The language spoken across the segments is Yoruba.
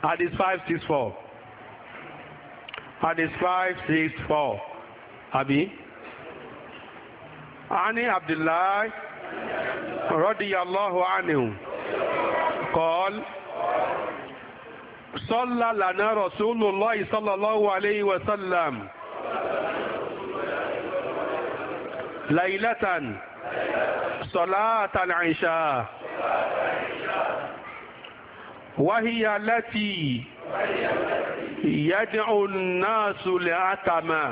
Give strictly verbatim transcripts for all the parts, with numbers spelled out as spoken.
Hadith five six four. Hadith five six four. Abi. Ani Abdullah radiyallahu anhu قال صلى لنا رسول الله صلى الله عليه وسلم ليلة صلاة العشاء وهي التي يدعو الناس لعتمة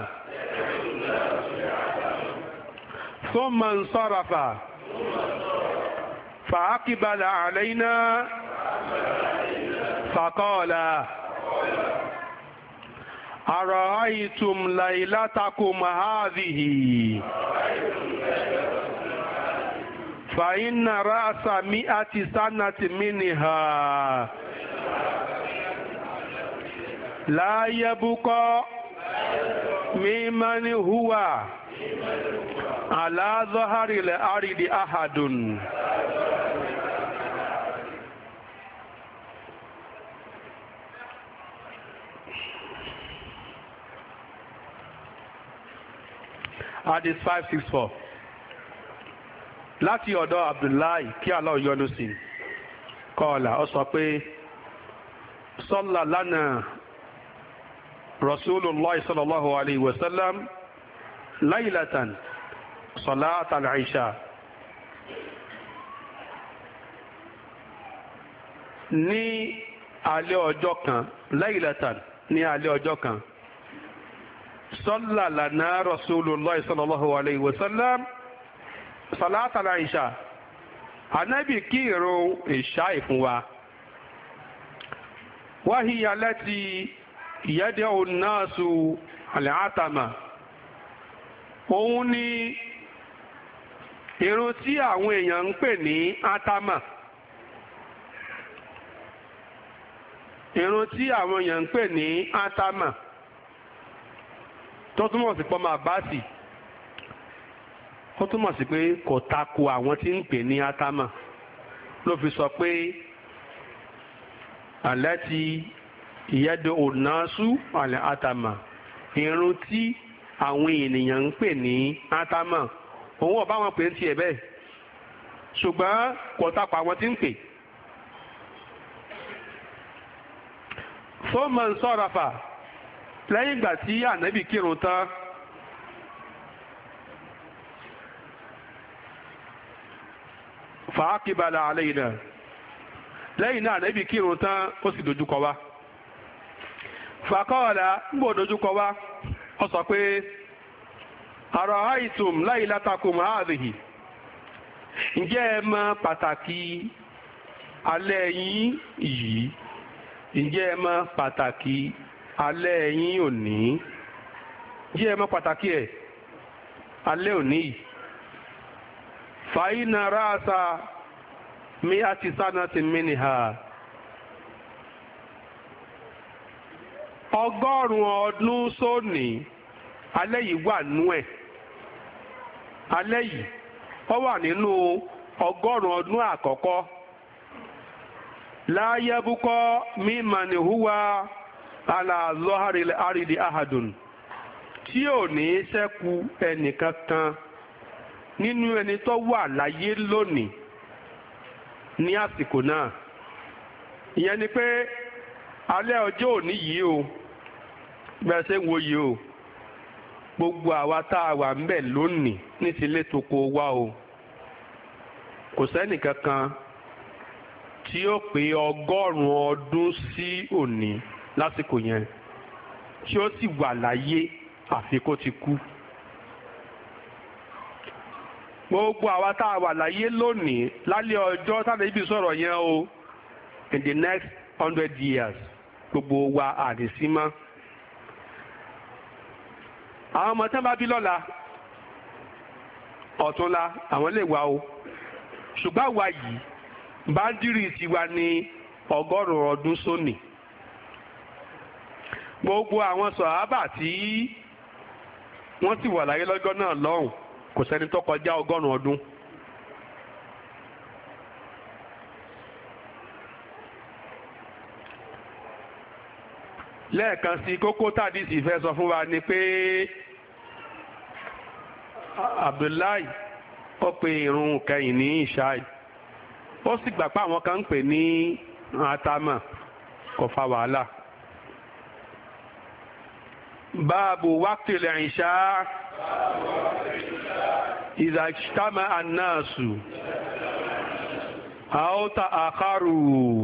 ثم انصرف فأقبل علينا فقال أرأيتم ليلتكم هذه فإن رأس مئة سنة منها لا يبقى ممن هو على ظهر الأرض أحد. Hadith five six four. Láti ọ̀dọ̀ Abdullahi kí Allah yọ́nú sí kọ́ọ̀lá ó sọ pé sọ́lá lánàá Rasulullah sallallahu alayhi wa sallam laylatan salat al-isha. Ní alẹ́ ọjọ́ kan, laylatan ní alẹ́ ọjọ́ kan. Sọ́lá lánàá Rasulullah sallallahu alayhi wa sallam salat al-isha. Ànábì kí ìrun ìṣá ìfún wa. Wahiya allati yad'u an-nasu al-atama. Òun ni ìrun tí àwọn èèyàn ń pè ní atama. Ìrun tí àwọn èèyàn ń pè ní atama. Tó túmọ̀ sí pọ́mọ àbáàsì. Ó túmọ̀ sí pé kò tako àwọn tí ń pè ní atama. Ló fi sọ pé allati yad'u an-nasu al-atama. Ìrun tí àwọn ènìyàn ń pè ní atama. Òun ọ̀bá wọn pè ń tiẹ̀ bẹ́ẹ̀. Ṣùgbọ́n kò tako àwọn tí ń pè. Thumma insarafa. Lẹ́yìn ìgbà tí Ànábì kírun tán, fàákìbàlà àlẹ́yìnà. Lẹ́yìn náà Ànábì kírun tán ó sì dojúkọ wá. Fàkọ́ọ̀lá ń gbò dojúkọ wá, ó sọ pé ara'aytum laylatakum hadhihi. Ǹjẹ́ ẹ mọ̀ pàtàkì alẹ́ yín yìí? Ǹjẹ́ ẹ mọ̀ pàtàkì alẹ́ yín òní? Ǹjẹ́ ẹ mọ̀ pàtàkì ẹ̀ alẹ́ òní yìí? Fa inna ra'sa mi'ati sanatin minha. Ọgọ́rùn-ún ọdún sóní alẹ́ yìí wà nú ẹ̀. Alẹ́ yìí ó wà nínú ọgọ́rùn-ún ọdún àkọ́kọ́. La yabqa mimman huwa ala zahari al-ardi ahadun. Tí ò ní ṣẹ́kù ẹnìkankan nínú ẹni tó wà láyé lónìí ní àsìkò náà. Ìyẹn ni pé alẹ́ ọjọ́ òní yìí o, bẹ́ẹ̀ ṣe ń wo yìí o, gbogbo àwa tá a wà ń bẹ̀ lónìí ní tilé toko wa o, kò sẹ́nìkankan tí ó pé ọgọ́rùn-ún ọdún sí òní lásìkò yẹn tí ó sì wà láyé àfi kó ti kú. Gbogbo àwa tá a wà láyé lónìí lálẹ́ ọjọ́ táwọn ibi sọ̀rọ̀ yẹn o, in the next hundred years gbogbo wa àdìsí mọ́. Àwọn ọmọ tán bá bí lọ́la ọ̀túnla àwọn lè wá o, ṣùgbọ́n àwa yìí báńdírì tiwa ní ọgọ́rùn-ún ọdún sóní. Gbogbo àwọn sọ̀hábà tí wọ́n sì wà láyé lọ́jọ́ náà lọ́hùn kò sẹ́ni tó kọjá ọgọ́rùn-ún ọdún. lẹ́ẹ̀kan sí kókó tàdísì fẹ́ sọ fún wa ni pé Abdullahi ó pe irun kẹyìn ní ìṣáì ó sì gbà pé àwọn kan ń pè ní atama kò fa wàhálà. báàbù wákìtìlẹ̀ ìṣá idha ijtama'a an-nasu aw ta'akharu.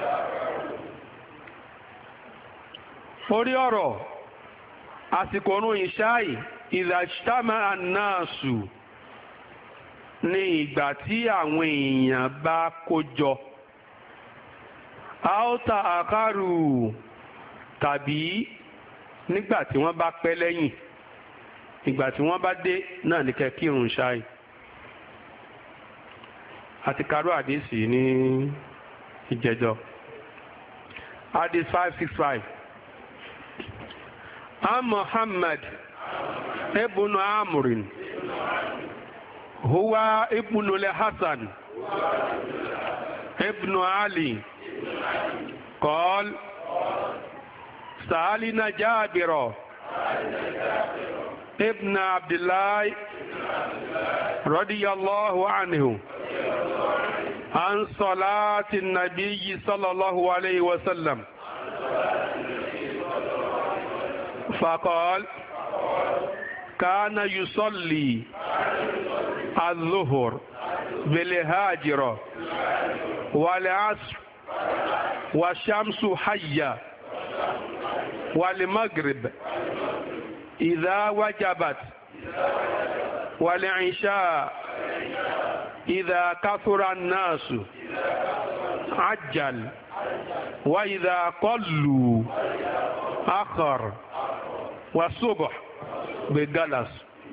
orí ọ̀rọ̀ àsìkò orun ìṣáì idha ijtama'a an-nasu ní ìgbà tí àwọn èèyàn bá kójọ aota akaru tàbí nígbà tí wọ́n bá pẹ́ lẹ́yìn ìgbà tí wọ́n bá dé náà ní kẹ́ kírun ṣáì àti karú àdísì ní ìjẹjọ hadith five six five. an Muhammad ibn Amrin هو ابن الحسن ابن علي قال سألنا جابر ابن عبد الله رضي الله عنه عن صلاة النبي صلى الله عليه وسلم فقال كان يصلي الظهر بالهاجرة والعصر والشمس حية والمغرب إذا وجبت والعشاء إذا كثر الناس عجل وإذا قلوا أخر والصبح بجلس.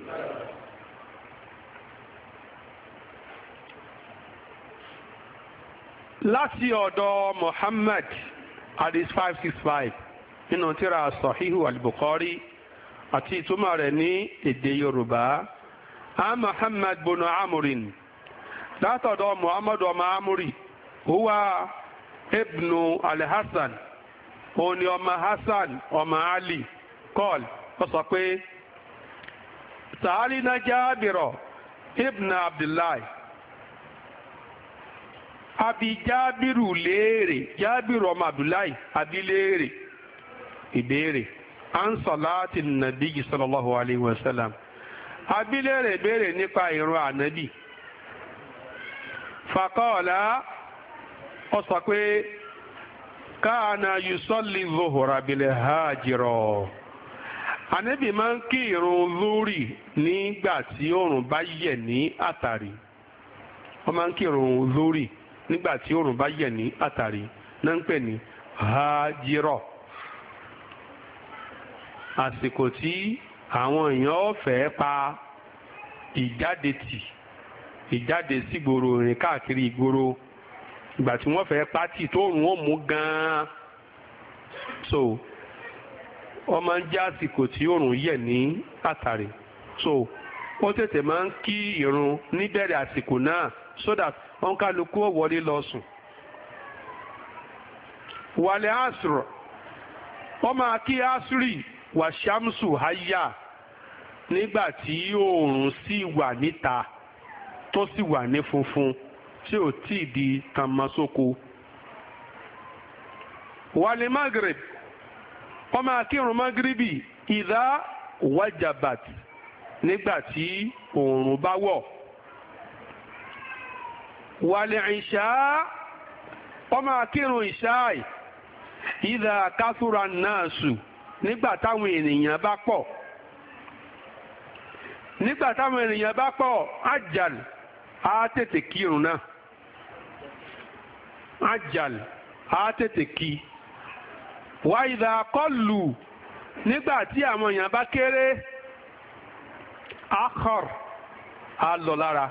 láti ọ̀dọ̀ Muhammad hadith five six five nínú tírà Sahihu al-Bukhari àti ìtumọ̀ rẹ̀ ní èdè Yorùbá. a Muhammad bin Amrin látọ̀dọ̀ Muhammad ọmọ Amuri huwa ibnu al-Hasan òun ni ọmọ Hasan ọmọ Ali kọ́l ó sọ pé sàálínà Jábìrọ̀ ibn Abdullahi abi Jábìrù léèrè Jábìrù ọmọ Abdullahi abi léèrè ìbéèrè an salati nàbí sallallahu alayhi wa sallam abi léèrè béèrè nípa ìrun ànábì faqala ó sọ pé kana yusalli zuhra bil hajira ànábì máa ń kí ìrun lórí nígbà tí oòrùn bá yẹ̀ ní àtàrí ó máa ń kí ìrun lórí nígbà tí oòrùn bá yẹ̀ ní àtàrí náà ń pè ní hajirọ àsìkò tí àwọn èèyàn fẹ́ pa ìjáde tì ìjáde sígboro rìn káàkiri ìgboro ìgbà tí wọ́n fẹ́ pa tì tóòrùn ó mú gan-an so ó máa ń jẹ́ àsìkò tí oòrùn yẹ̀ ní àtàrí so ó tètè máa ń kí ìrun níbẹ̀rẹ̀ àsìkò náà so that wọn kálukú ó wọlé lọ sùn. wàlẹ̀ asr wọ́n máa kí asri wà ṣàmùsù háyà nígbà tí oòrùn sì wà níta tó sì wà ní funfun tí ò tí ì di tàmásóko. wàlẹ̀ magrib wọ́n máa kírun magribi ìdá wajabat nígbà tí oòrùn bá wọ̀. wàlẹ̀ ìṣá wọ́n máa kírun ìṣáì ìdá kásúra náàsù nígbà táwọn ènìyàn bá pọ̀ nígbà táwọn ènìyàn bá pọ̀ ajal á tètè kírun náà ajal á tètè kí wà ìdá kọlù nígbà tí àwọn èèyàn bá kéré akhar á lọ lára.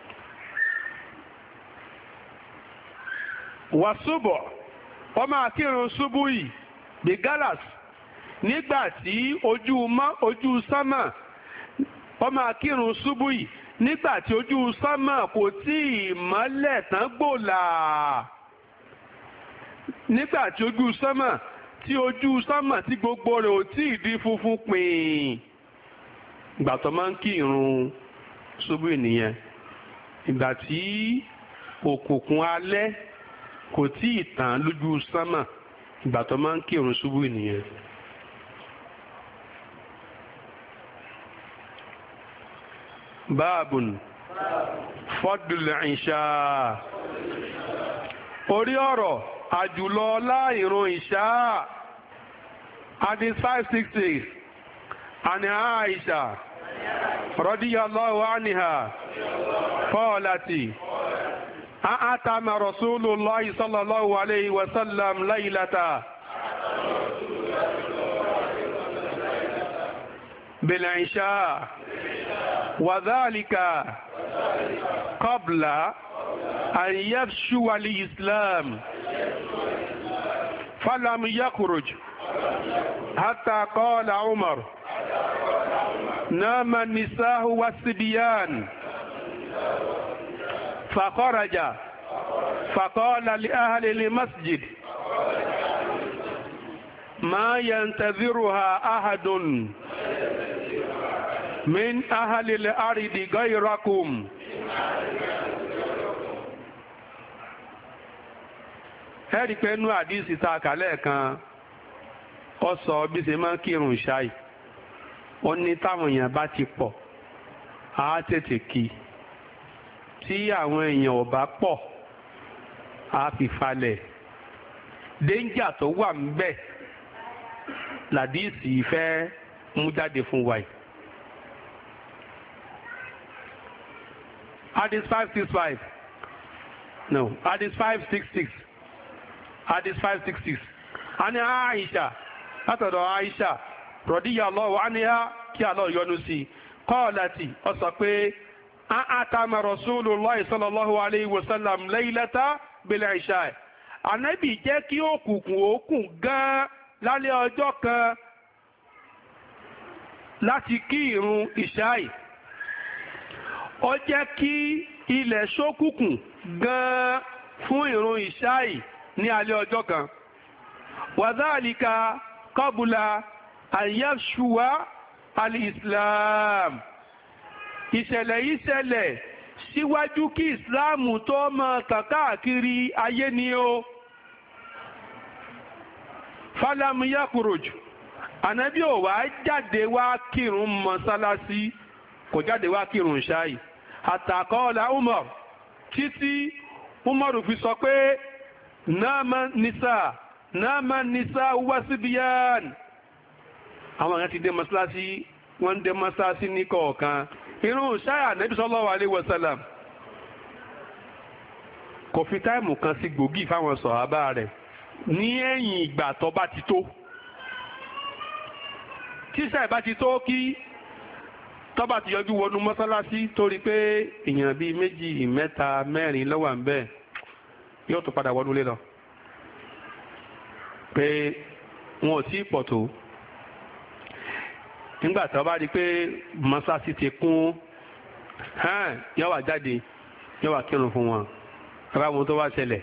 wàsúbọ̀ wọ́n máa kírun ṣubú yìí bí galas nígbà tí ojú mọ́ ojú sámà wọ́n máa kírun ṣubú yìí nígbà tí ojú sámà kò tí ì mọ́lẹ̀ tán gbòòlà nígbà tí ojú sámà tí ojú sánmà tí gbogbo rẹ̀ ò tí ì di funfun pìn. Ìgbà tó máa ń kí ìrun ṣubú nìyẹn. Ìgbà tí òkùnkùn alẹ́ kò tí ì tàn lójú sánmà, ìgbà tó máa ń kí ìrun ṣubú nìyẹn. Báàbùn fọ́dùlù ìṣà. Orí ọ̀rọ̀ àjùlọ láìrun ìṣà. Hadith five six six. Àní Àìṣà radiyallahu anha qalati أأتم رسول الله صلى الله عليه وسلم ليلة بالعشاء وذلك قبل أن يفشو الإسلام فلم يخرج حتى قال عمر نام النساء والصبيان فخرج فقال لأهل المسجد ما ينتظرها أحد من أهل الأرض غيركم ẹ̀rí pé nú àdísì tá a kà lẹ́ẹ̀kan ó sọ bí ṣe máa ń kírun ṣáì. Ó ní táwọn èèyàn bá ti pọ̀ á tètè kí, tí àwọn èèyàn ò bá pọ̀ á fi falẹ̀. Déńjà tó wà ńbẹ̀ làdíìsì fẹ́ mú jáde fún wa yìí. Hadith five six five no Hadith five six six Hadith five six six. Àní Àìṣà látọ̀dọ̀ Àìṣà radiyallahu anha kí Allah yọ́nú sí, qalati ó sọ pé A'atama Rasulullahi sallallahu alayhi wa sallam laylata bil isha. Ànábì jẹ́ kí òkùnkùn òkùn gan lálẹ́ ọjọ́ kan láti kí ìrun ìṣáì. Ó jẹ́ kí ilẹ̀ ṣókùnkùn gan fún ìrun ìṣáì ní alẹ́ ọjọ́ kan. Wa dhalika qabla an yafshuwa al-Islam. Ìṣẹ̀lẹ̀ yìí ṣẹlẹ̀ síwájú kí ìsìláàmù tó máa tàn káàkiri ayé ni ó. Fálámù yakuruj. Ànábì ò wá jáde wá kírun mọ́sálásí, kò jáde wá kírun ṣáì. Àtàkọ́ọ̀lá Umar, títí Umar fi sọ pé náàmà nìsà náàmà nìsà wásíbíyàn. Àwọn èèyàn ti dé mọ́sálásí, wọ́n dé mọ́sálásí ní kọ̀ọ̀kan. Irun ṣáà Ànábì sallallahu alaihi wasallam kò fi táìmù kan sí gbòógì fáwọn sọ̀hábà rẹ̀ ní ẹ̀yìn ìgbà tó bá ti tó. Tíṣà ìbá ti tó kí tó bá ti yọjú wọnú mọ́sálásí torí pé èèyàn bíi méjì mẹ́ta mẹ́rin ló wà ńbẹ̀, yóò tó padà wọnú lé lọ. Pé wọn ò tí ì pọ̀ tó. Nígbà tí wọ́n bá rí i pé mọ́sáàsì ti kún, yóò wá jáde, yóò wá kírun fún wọn. Bàbá wọn tó wá ṣẹlẹ̀.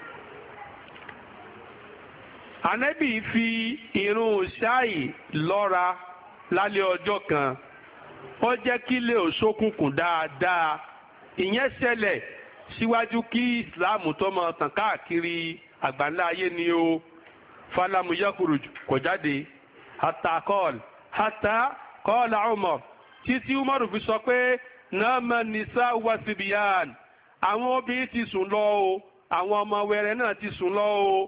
Ànábì fi irun ṣáì lọ́ra lálẹ́ ọjọ́ kan. Ó jẹ́ kí ilé òṣókùnkùn dáadáa. Ìyẹn ṣẹlẹ̀ síwájú kí ìsìláàmù tó máa tàn káàkiri àgbáńlá ayé ni ó. Fálámù yakuruj kò jáde. Àtàkọ́ọ̀lù. Hata kọ́ọ̀lá Umar, títí Umar fi sọ pé náàmà nìsá wasibiyan. Àwọn obìnrin ti sùn lọ o, àwọn ọmọ wẹrẹ náà ti sùn lọ o.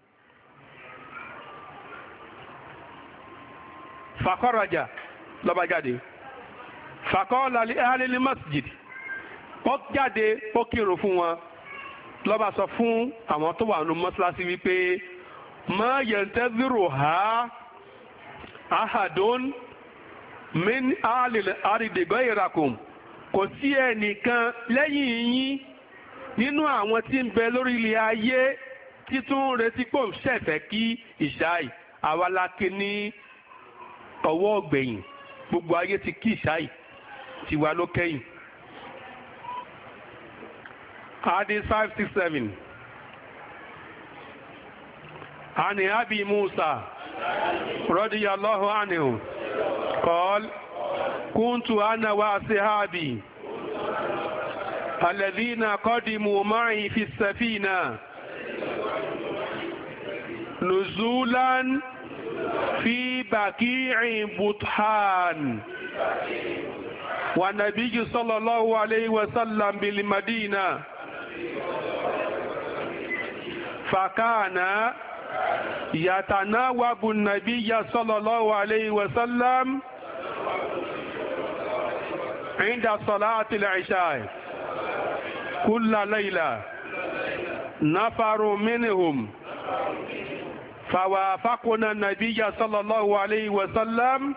Fàkọ́rajà lọ́ba jáde. Fàkọ́ọ̀lá li ahli masjid. Ó jáde ó kírun fún wọn. Lọ́ba sọ fún àwọn tó wà nínú mọ́sálásí wípé ma yantaziruha ahadun min alil aridi ghayrakum. Kò sí ẹnìkan lẹ́yìn yín nínú àwọn tí ń bẹ lórí ilẹ̀ ayé títún retí pò ń ṣẹ̀fẹ̀ kí ìṣáì. Àwa la kí ní ọwọ́ ọ̀gbẹ̀yìn, gbogbo ayé ti kí ìṣáì, tiwa ló kẹ́yìn. Hadith five six seven. عن أبي موسى رضي الله عنه قال كنت أنا وأصحابي الذين قدموا معي في السفينة نزولا في بقيع بطحان والنبي صلى الله عليه وسلم بالمدينة فكان يتناوب النبي صلى الله عليه وسلم عند صلاة العشاء كل ليلة نفر منهم فوافقنا النبي صلى الله عليه وسلم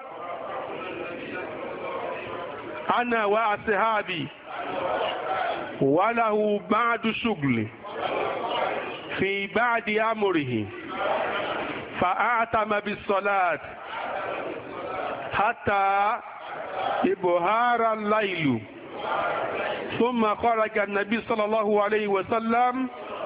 أنا وأصحابي وله بعد شغل في بعد أمره فأعتم بالصلاة حتى إبهار الليل ثم خرج النبي صلى الله عليه وسلم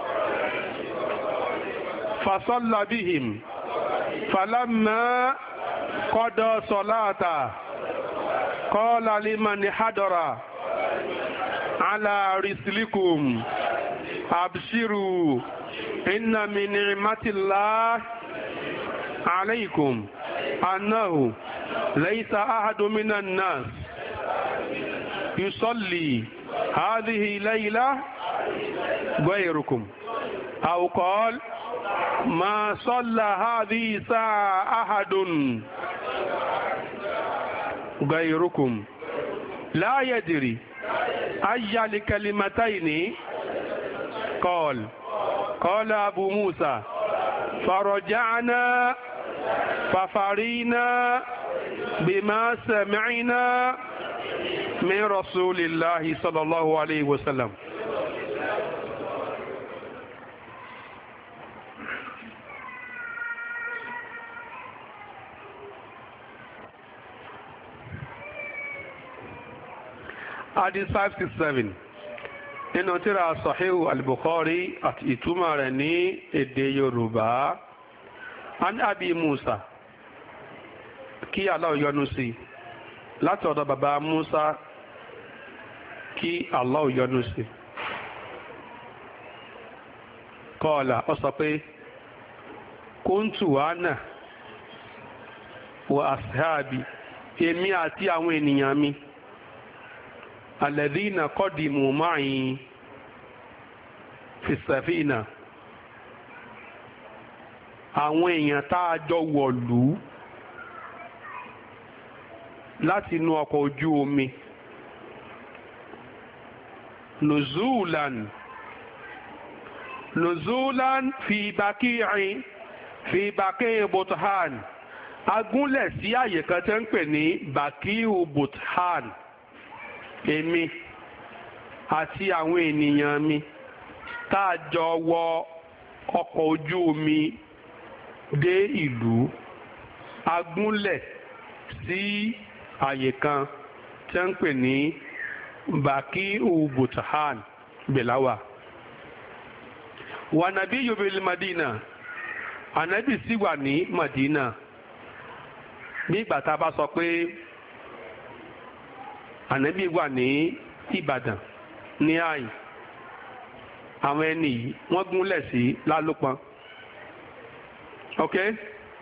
فصلى بهم فلما قضى صلاته قال لمن حضر على رسلكم أبشروا إن من نعمة الله عليكم أنه ليس أحد من الناس يصلي هذه ليلة غيركم أو قال ما صلى هذه ساعة أحد غيركم لا يدري أي الكلمتين قال قال أبو موسى فرجعنا ففرينا بما سمعنا من رسول الله صلى الله عليه وسلم. Hadith five six seven nínú tírà Sahihu al-Bukhari àti ìtumọ̀ rẹ̀ ní èdè Yorùbá. An Abi Musa, kí Allah yọ́nú sí, láti ọ̀dọ̀ bàbá Musa, kí Allah yọ́nú sí. Qala, ó sọ pé kuntu ana wa ashabi, èmi àti àwọn ènìyàn mi, alladhina qadimu ma'i fi safina, àwọn èèyàn tá a jọ wọ̀lú láti inú ọkọ̀ ojú omi, nuzulan nuzulan fi baqi'in fi baqi'i buthan, agúnlẹ̀ sí àyè kan tẹ́ ń pè ní baqi'u buthan, èmi àti àwọn ènìyàn mi tá a jọ wọ ọkọ̀ ojú omi dé ìlú, agúnlẹ̀ sí àyè kan tí wọ́n ń pè ní Baqi'u Buthan belawa. Wa nabiyyu bil Madina, ànábì sì wà ní Madina. Nígbà tá a bá sọ pé ànábì wà ní Ìbàdàn ní àyè, àwọn ẹni yìí wọ́n gúnlẹ̀ sí Lálópọn. Okay?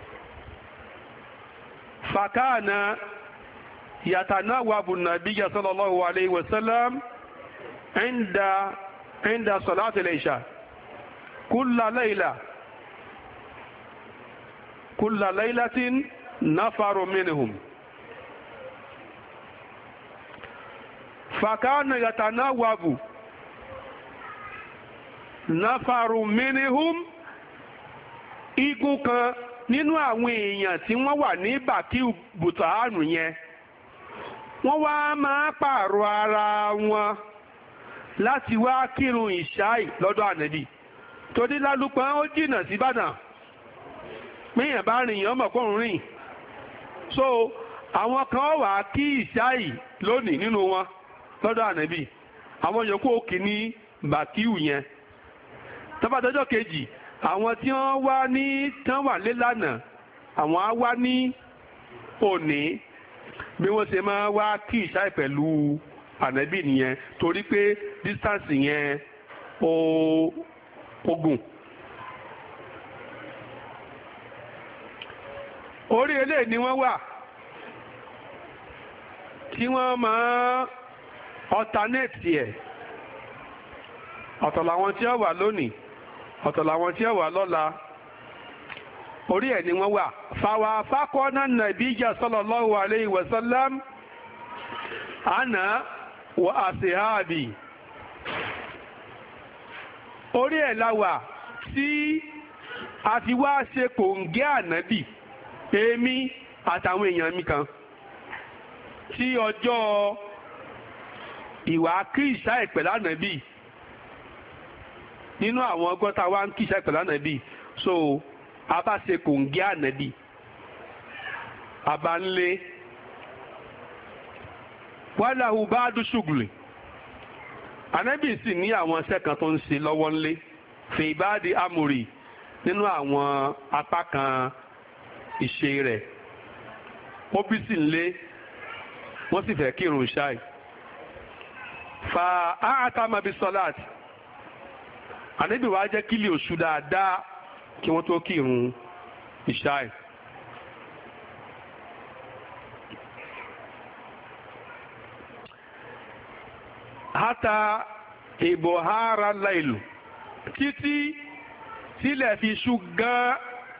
Fakana yatanawabu nabiyya sallallahu alayhi wa sallam inda inda salati al-isha kulla layla kulla laylatin nafaru minhum. Fakana yatanawabu nafaru minhum, igun kan nínú àwọn èèyàn tí wọ́n wà ní Baqi'u Buthan yẹn, wọ́n wá máa pààrọ̀ ara wọn láti wá kírun ìṣáì lọ́dọ̀ ànábì. Torí Lálùpọ̀ ó jìnnà sí Ìbàdàn, péyàn bá rìn yàn mọ̀kọ́rùn rìn. So àwọn kan wà kí ìṣáì lónìí nínú wọn lọ́dọ̀ ànábì, àwọn yòókù òkè ní Baqi'u yẹn. Tó bá dọjọ́ kejì àwọn tí wọ́n wá ní tán wà lé lánàá àwọn á wá ní òní bí wọ́n ṣe máa wá kí ìṣáì pẹ̀lú ànábì nìyẹn torí pé distance yẹn ó ogun. orí eléyìí ni wọ́n wà tí wọ́n máa alternate ẹ̀ ọ̀tọ̀ làwọn tí ó wà lónìí ọ̀tọ̀ làwọn tí ó wà lọ́la orí ẹ̀ ni wọ́n wà. fàwa fákọ́nà nàbíjà sallallahu alayhi wa sallam ana wa ashabi orí ẹ̀ la wà tí a fi wá ṣe kòǹgẹ́ ànábì èmi àtàwọn èèyàn mi kan tí ọjọ́ ìwà kíìsà ìpẹ̀lú ànábì nínú àwọn ọgọ́ta wa ń kíìsà ìpẹ̀lú ànábì so a bá ṣe kòǹgẹ́ ànábì a bá ń lé wàláhù bá dùn ṣùgùlì ànábì sì ní àwọn iṣẹ́ kan tó ń ṣe lọ́wọ́ ńlé fi ìbáàdì amòrì nínú àwọn apá kan ìṣe rẹ̀ ó bí sì ń lé wọ́n sì fẹ́ kírun ṣáì fa áátàmàbí sọ́láàtì ànábì wa jẹ́ kílì oṣù dáadáa kí wọ́n tó kírun ìṣáì. hátà ìbòhárà láìlù títí sílẹ̀ fi ṣú gan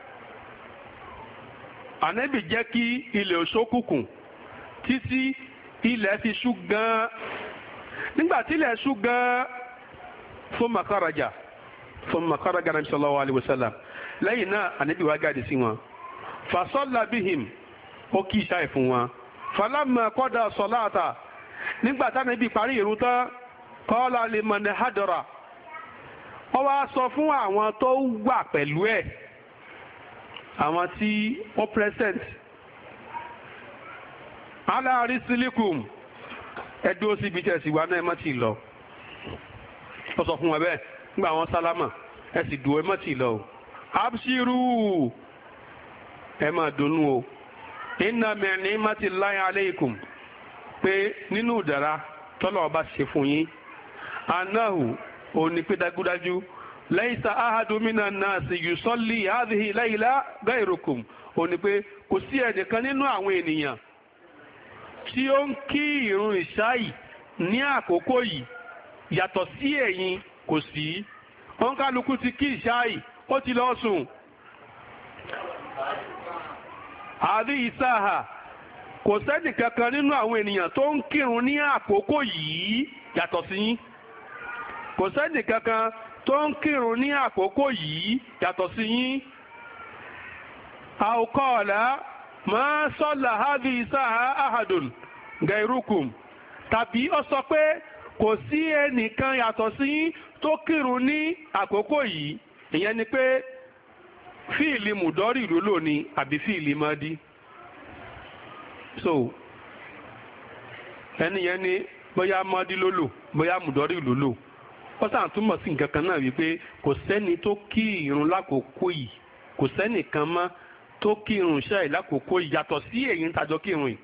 ànábì jẹ́ kí ilẹ̀ òṣókùnkùn títí ilẹ̀ fi ṣú gan nígbà tí ilẹ̀ ṣú gan fún makaraja fún makaraja nàbí sallallahu alaihi wasallam lẹ́yìn náà ànábì wá jáde sí wọn fasọ́lá bíhìm ó kí ìṣáì fún wọn falamma qada salata nígbà tí ànábì parí ìrun tán qala liman hadara ó wá sọ fún àwọn tó wà pẹ̀lú ẹ̀ àwọn tí ó present ala risilikum ẹdúró síbi tẹ̀sí wa náà ẹ má ti lọ ó sọ fún wọn bẹ́ẹ̀ nígbà wọn sálámà ẹ sì dúró ẹ má ti lọ o abshiru ẹ má dunnú o inna min ni'matillahi alaykum pé nínú ìdára tọ́lọ̀ ọba ṣe fún yín anahu òní pé dájúdájú laysa ahadu minan nasi yusalli hadhihi layla ghayrukum òní pé kò sí ẹnìkan nínú àwọn ènìyàn tí ó ń kí ìrun ìṣáì ní àkókò yìí yàtọ̀ sí ẹ̀yin kò sí òǹkálukú ti kí ìṣáì ó ti lọ sùn. àrí ìsáhà kò sẹ́nì kankan nínú àwọn ènìyàn tó ń kírun ní àkókò yìí yàtọ̀ sí yín kò sẹ́nì kankan tó ń kírun ní àkókò yìí yàtọ̀ sí yín. àwòkọ́ọ̀lá máa sọ́là hábí ìsáhà ahadùn gairukum tàbí ó sọ pé kò sí ẹnìkan yàtọ̀ sí yín tó kírun ní àkókò yìí ìyẹn ni pé fíìlì mùdọ́rì ló lò ní àbí fíìlì mọ́dí. so ẹni yẹn ni bóyá mọ́dí ló lò bóyá mùdọ́rì ló lò ó sàn túmọ̀ sí nǹkan kan náà wípé kò sẹ́ni tó kí irun lákòókò yìí kò sẹ́nìkan mọ́ tó kí irun ṣáì lákòókò yìí yàtọ̀ sí èyí ń tajọ kí irun yìí.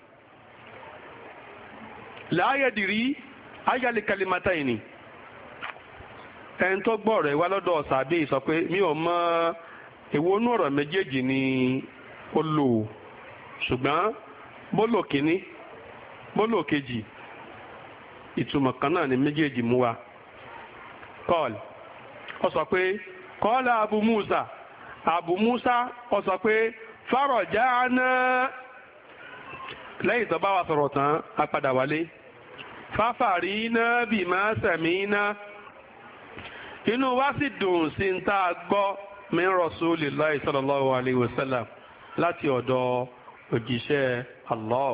láàyèdìrí ayálẹ̀ kalimata yìí ni ẹni tó gbọ́ rẹ̀ wá lọ́dọ̀ sàbí sọ pé mi ò mọ èwo nú ọ̀rọ̀ méjèèjì ni ó lò ṣùgbọ́n bólò kínní bólò kejì ìtumọ̀ kan náà ni méjèèjì mú wa. kọ́ọ̀lù ó sọ pé kọ́ọ̀lù abu musa abu musa ó sọ pé fárọ̀já náà lẹ́yìn tó bá wa sọ̀rọ̀ tán a padà wálé fáfàrí náà bì máa sẹ̀mí náà inú wa sì dùn sí ń tá a gbọ́ min rasulillahi sallallahu alayhi wa sallam láti ọ̀dọ̀ òjíṣẹ́ Allah.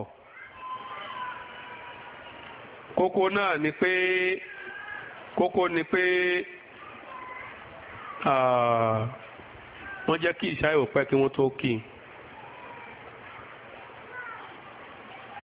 kókó náà ni pé kókó ni pé wọ́n jẹ́ kí ìṣáì ò pẹ́ kí wọ́n tó kí i.